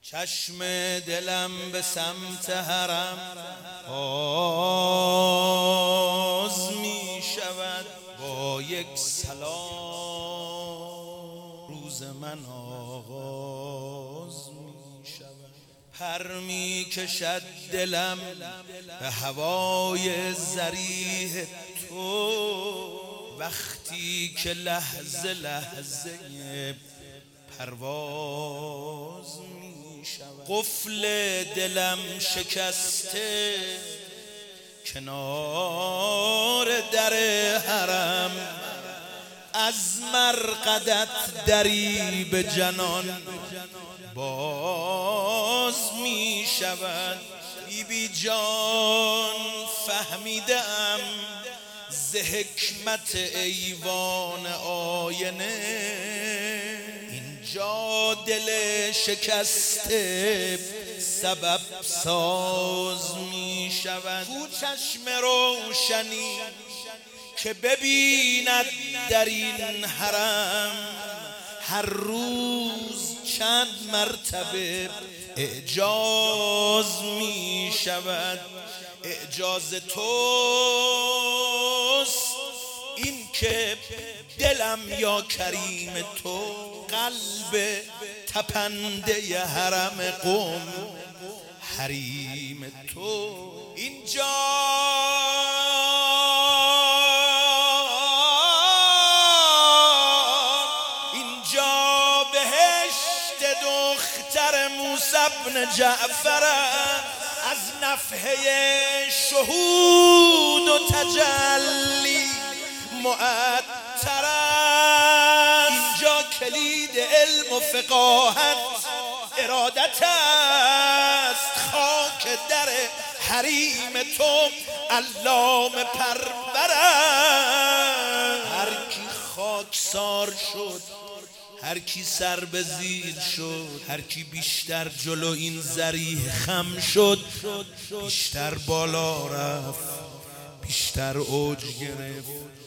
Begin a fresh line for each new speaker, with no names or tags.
چشم دلم به سمت حرم باز می شود، با یک سلام روز من آغاز می شود. پر می کشد دلم به هوای ضریح تو، وقتی که لحظه لحظه پرواز می شود. قفل دلم شکسته کنار در حرم، از مرقدت دری به جنان باز می شود. بی جان فهمیدم ز حکمت ایوان آینه، اینجا دل شکسته سبب ساز می شود. کو چشم روشنی که ببیند در این حرم، هر روز چند مرتبه اعجاز می شود. اعجاز توست این که دلم یا کریم تو، قلب تپنده حرم قم حریم تو. اینجا بهشت دختر موسی بن جعفر، از نفحه شهود و تجلی معطر است. اینجا کلید علم و فقاهت ارادت است. خاک در حریم تو علامه پرور است. هر کی خاکسار شد، هر کی سر به زیر شد، هر کی بیشتر جلو این ضریح خم شد، بیشتر بالا رفت، بیشتر اوج گرفت.